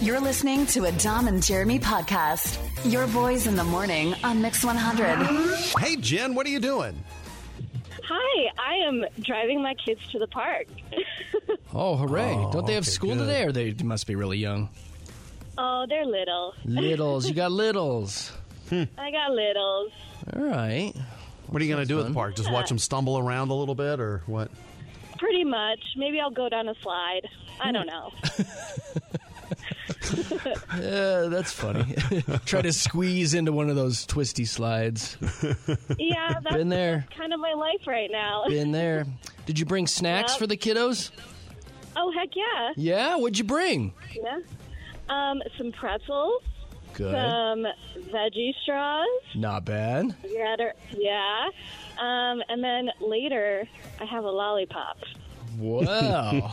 You're listening to a Dom and Jeremy podcast. Your boys in the morning on Mix 100. Hey, Jen, what are you doing? Hi, I am driving my kids to the park. Oh, hooray. Don't they have okay, school good. today, or they must be really young? Oh, they're little. Littles. You got littles. I got littles. All right. What are you going to do at the fun. park? Just watch them stumble around a little bit, or what? Pretty much. Maybe I'll go down a slide. I don't know. Yeah, that's funny. Try to squeeze into one of those twisty slides. Yeah, that's Been there. kind of my life right now. Been there. Did you bring snacks Yep. for the kiddos? Oh, heck yeah. Yeah? What'd you bring? Yeah. Some pretzels, Good. some veggie straws. Not bad. Yeah. And then later, I have a lollipop. Wow.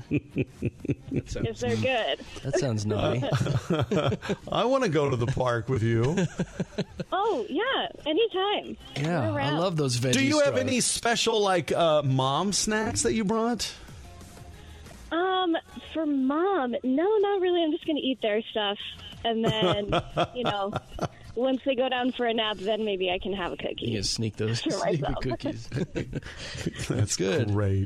If they're good. That sounds naughty. I want to go to the park with you. Oh, yeah. Anytime. Yeah, We're I around. love those veggie Do you have straws. any special, mom snacks that you brought? For Mom, no, not really. I'm just going to eat their stuff. And then, once they go down for a nap, then maybe I can have a cookie. You can sneak those For sneak the myself. cookies. That's good. Great.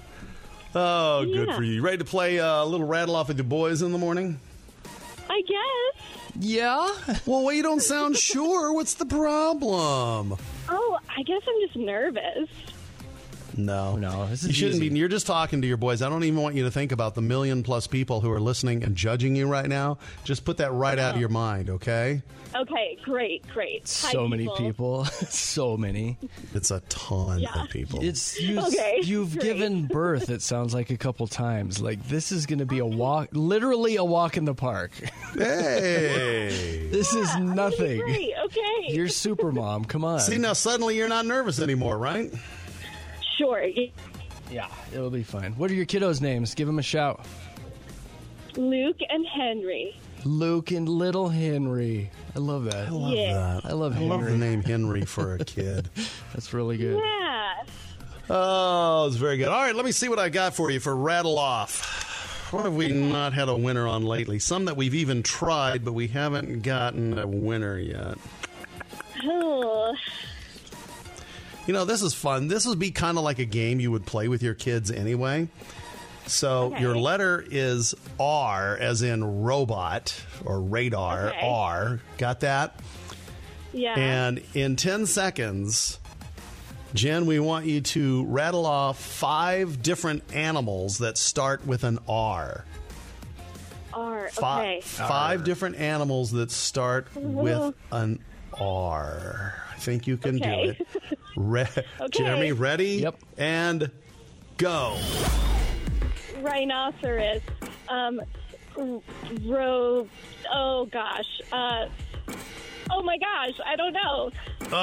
Oh, good Yeah. for you. You ready to play a little rattle off with the boys in the morning? I guess. Yeah? Well, you don't sound sure. What's the problem? Oh, I guess I'm just nervous. No. This is You shouldn't easy. be. You're just talking to your boys. I don't even want you to think about the 1,000,000+ people who are listening and judging you right now. Just put that right out of your mind, okay? Okay, great. Hi, So many people. So many. It's a ton Yeah. of people. Okay, You've great. given birth, it sounds like, a couple times. Like, this is going to be a walk, literally a walk in the park. Hey. This is nothing. Great, okay. You're super mom. Come on. See, now suddenly you're not nervous anymore, right? Sure. Yeah, it'll be fine. What are your kiddos' names? Give them a shout. Luke and Henry. Luke and little Henry. I love that. I love that. I love I love the Henry. name Henry for a kid. That's really good. Yeah. Oh, it's very good. All right, let me see what I got for you for Rattle Off. What have we not had a winner on lately? Some that we've even tried, but we haven't gotten a winner yet. Oh, This is fun. This would be kind of like a game you would play with your kids anyway. So Okay. your letter is R, as in robot or radar, Okay. R. Got that? yeah. And in 10 seconds, Jen, we want you to rattle off 5 different animals that start with an R. R. Five, Okay. 5 different animals that start with an R. I think you can Okay. do it. Jeremy, ready? Yep. And go. Rhinoceros. Oh gosh. Oh my gosh. I don't know.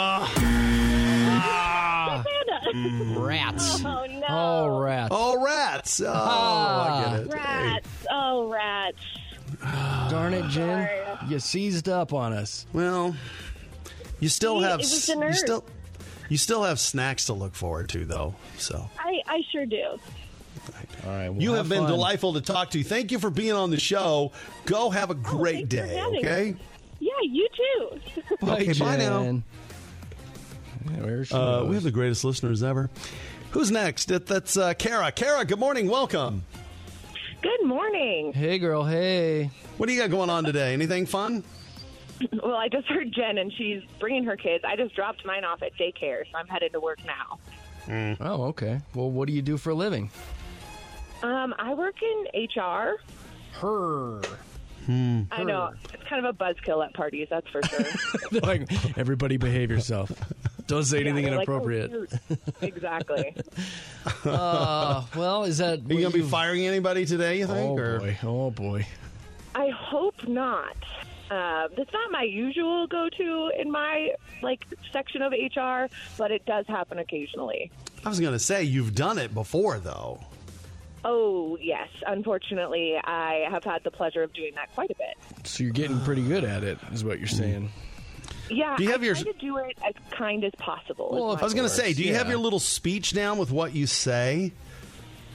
Savannah. Rats. Oh no. Oh, rats. Oh, rats. Oh, I get it. Rats. Oh, rats. Darn it, Jen. Sorry. You seized up on us. Well, you still See, have it was the nerve. you still have snacks to look forward to, though. So I sure do. All right. Well, you have been fun. delightful to talk to. Thank you for being on the show. Go have a great thanks for day. having Okay. me. Yeah, you too. Bye, Okay, bye now. Jen. Yeah, there she We goes. have the greatest listeners ever. Who's next? That's Kara. Kara, good morning. Welcome. Good morning. Hey, girl. Hey. What do you got going on today? Anything fun? Well, I just heard Jen, and she's bringing her kids. I just dropped mine off at daycare, so I'm headed to work now. Oh, okay. Well, what do you do for a living? I work in HR. Her. I know. It's kind of a buzzkill at parties, that's for sure. Like, everybody behave yourself. Don't say anything Yeah, they're like, inappropriate. "Oh, shoot." Exactly. Well, is that... Are you going to be firing anybody today, you think? Oh, or? boy. Oh, boy. I hope not. That's not my usual go-to in my section of HR, but it does happen occasionally. I was going to say, you've done it before, though. Oh, yes. Unfortunately, I have had the pleasure of doing that quite a bit. So you're getting pretty good at it, is what you're saying. Yeah, Do you have I your- try to do it as kind as possible. Well, is if my I was going to goal. say, do you have Yeah. your little speech down with what you say?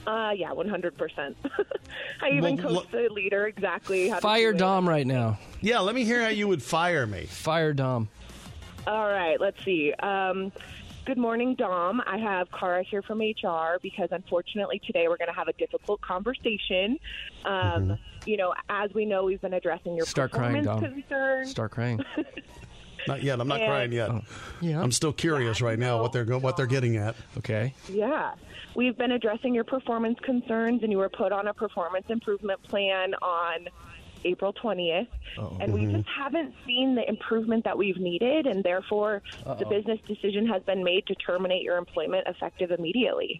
Yeah, 100%. I even coached the leader exactly how Fire to do Dom it. right now. Yeah, let me hear how you would fire me. Fire Dom. All right, let's see. Good morning, Dom. I have Cara here from HR because unfortunately today we're going to have a difficult conversation. You know, as we know, we've been addressing your Start crying, performance Dom. concerns. Start crying. Not yet. I'm not crying yet. Yeah. I'm still curious right now what they're getting at. Okay. Yeah. We've been addressing your performance concerns, and you were put on a performance improvement plan on April 20th, and we just haven't seen the improvement that we've needed, and therefore the business decision has been made to terminate your employment effective immediately.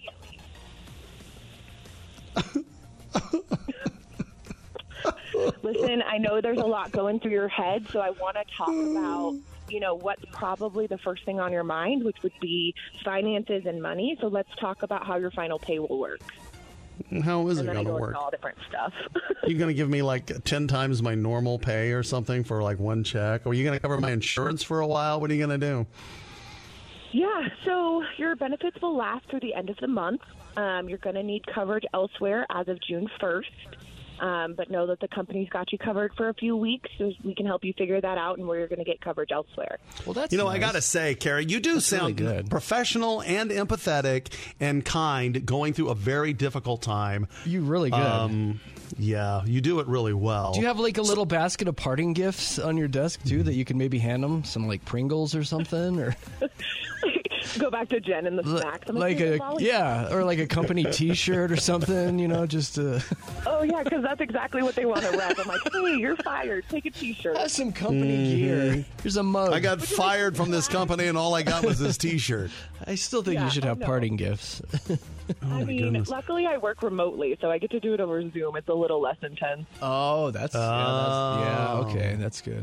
Listen, I know there's a lot going through your head, so I want to talk about, you know, what's probably the first thing on your mind, which would be finances and money. So let's talk about how your final pay will work. How is it And then I going to go work? into all different stuff. You going to give me like 10 times my normal pay or something for like one check? Or are you going to cover my insurance for a while? What are you going to do? Yeah, so your benefits will last through the end of the month. You're going to need coverage elsewhere as of June 1st. But know that the company's got you covered for a few weeks, so we can help you figure that out and where you're going to get coverage elsewhere. Well, that's I got to say, Carrie, you do sound really good. professional and empathetic and kind going through a very difficult time. You really good. Yeah, you do it really well. Do you have like a little basket of parting gifts on your desk too that you can maybe hand them? Some like Pringles or something, or Go back to Jen and the snacks. I'm like "Here's a lollipop." or like a company T-shirt or something. You know, just Oh, yeah, because that's exactly what they want to rep. I'm like, hey, you're fired. Take a T-shirt. have some company gear. Here's a mug. I got fired from this company and all I got was this T-shirt. I still think Yeah, you should have I know. parting gifts. I mean, goodness. luckily I work remotely, so I get to do it over Zoom. It's a little less intense. Oh, that's okay, that's good.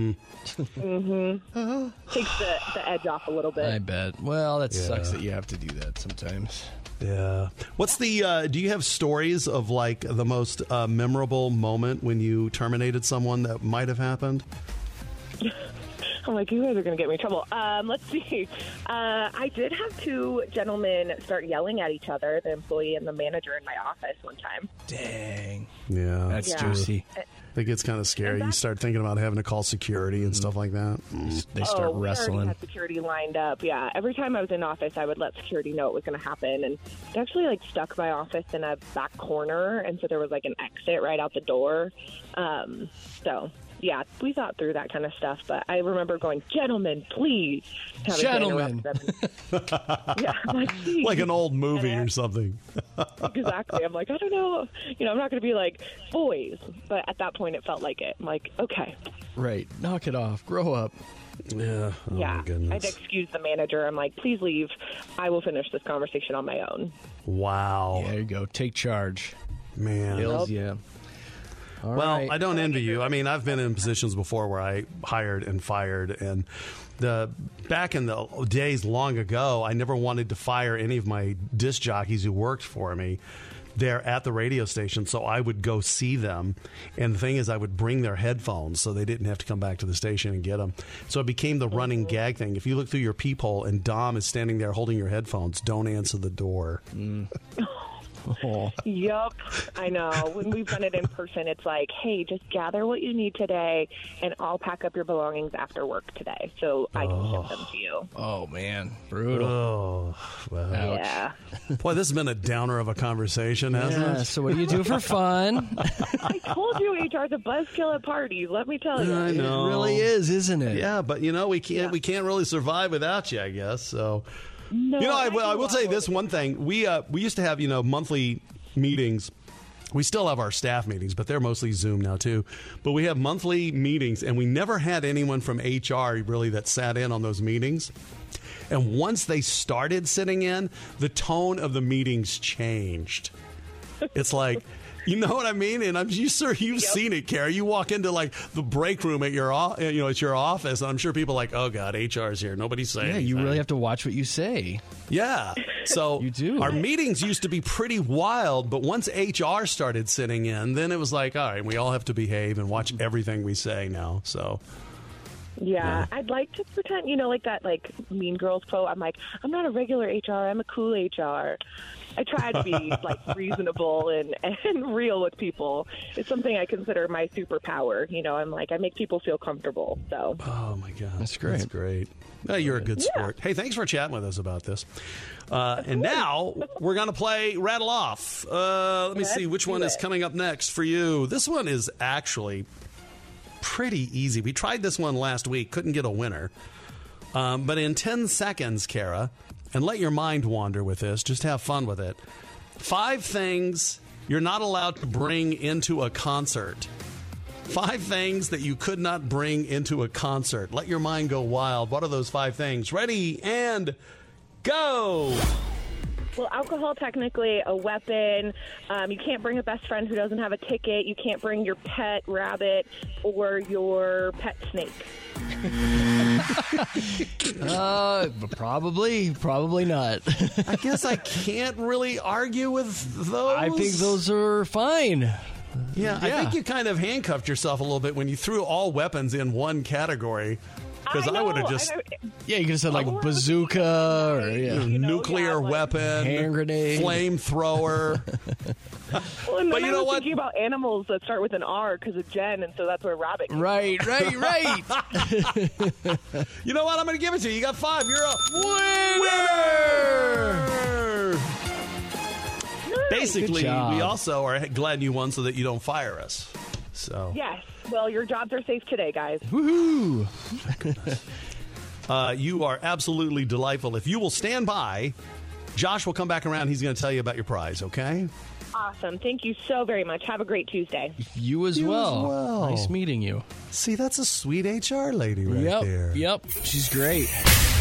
Takes the edge off a little bit. I bet. Well, that sucks that you have to do that sometimes. Yeah. What's the, do you have stories of like the most memorable moment when you terminated someone that might have happened? I'm like, you guys are going to get me in trouble. Let's see. I did have two gentlemen start yelling at each other, the employee and the manager in my office one time. Dang. Yeah. That's Yeah. juicy. It gets kind of scary. You start thinking about having to call security and stuff like that. They start we already wrestling. had security lined up. Yeah, every time I was in office, I would let security know it was going to happen, and it actually like stuck my office in a back corner, and so there was like an exit right out the door. So yeah, we thought through that kind of stuff. But I remember going, "Gentlemen, please." having to Gentlemen. interrupt them. Yeah, I'm like, "Geez." Like an old movie or something. Exactly. I'm like, I don't know. You know, I'm not going to be like, boys. But at that point, it felt like it. I'm like, okay. Right. Knock it off. Grow up. Yeah. Oh, Yeah. my I'd goodness. excuse the manager. I'm like, please leave. I will finish this conversation on my own. Wow. There you go. Take charge. Man. Hills, yeah. All Well, right. I don't envy you. I mean, I've been in positions before where I hired and fired, and back in the days long ago, I never wanted to fire any of my disc jockeys who worked for me there at the radio station, so I would go see them. And the thing is, I would bring their headphones so they didn't have to come back to the station and get them. So it became the running gag thing. If you look through your peephole and Dom is standing there holding your headphones, don't answer the door. Oh. Yup. I know. When we've done it in person, it's like, hey, just gather what you need today, and I'll pack up your belongings after work today so I can ship them to you. Oh, man. Brutal. Oh, well. Ouch. Yeah. Boy, this has been a downer of a conversation, hasn't Yeah, it? so what do you do for fun? I told you HR's a buzzkill at parties. Let me tell you. I know. It really is, isn't it? Yeah, but you know we can't really survive without you, I guess. So No, you know, I do will tell you this want one thing: we used to have monthly meetings. We still have our staff meetings, but they're mostly Zoom now too. But we have monthly meetings, and we never had anyone from HR really that sat in on those meetings. And once they started sitting in, the tone of the meetings changed. It's like, you know what I mean? And you've seen it, Carrie. You walk into like the break room at your at your office, and I'm sure people are like, oh God, HR's here. Nobody's saying Yeah, you anything. really have to watch what you say. Yeah. So You do. Our meetings used to be pretty wild, but once HR started sitting in, then it was like, all right, we all have to behave and watch everything we say now. So Yeah, I'd like to pretend, like that, like Mean Girls quote. I'm like, I'm not a regular HR. I'm a cool HR. I try to be like reasonable and real with people. It's something I consider my superpower. You know, I make people feel comfortable. So. Oh my God, that's great. That's great. You're a good sport. Hey, thanks for chatting with us about this. And now we're going to play Rattle Off. Let me see which one is coming up next for you. This one is actually pretty easy. We tried this one last week, couldn't get a winner. But in 10 seconds, Kara, and let your mind wander with this, just have fun with it. 5 things you're not allowed to bring into a concert. 5 things that you could not bring into a concert. Let your mind go wild. What are those 5 things? Ready and go! Well, alcohol, technically a weapon. You can't bring a best friend who doesn't have a ticket. You can't bring your pet rabbit or your pet snake. Probably not. I guess I can't really argue with those. I think those are fine. Yeah, I think you kind of handcuffed yourself a little bit when you threw all weapons in one category. Because I would have just... Yeah, you could have said like bazooka or nuclear weapon, hand grenade, flamethrower. Well, and but you know I was what? thinking about animals that start with an R because of Jen, and so that's where rabbit came Right. You know what? I'm going to give it to you. You got 5. You're a winner! Basically, we also are glad you won so that you don't fire us. So Yes. Well, your jobs are safe today, guys. Woohoo! You are absolutely delightful. If you will stand by, Josh will come back around. He's going to tell you about your prize, okay? Awesome. Thank you so very much. Have a great Tuesday. You as well. Nice meeting you. See, that's a sweet HR lady right there. Yep. She's great.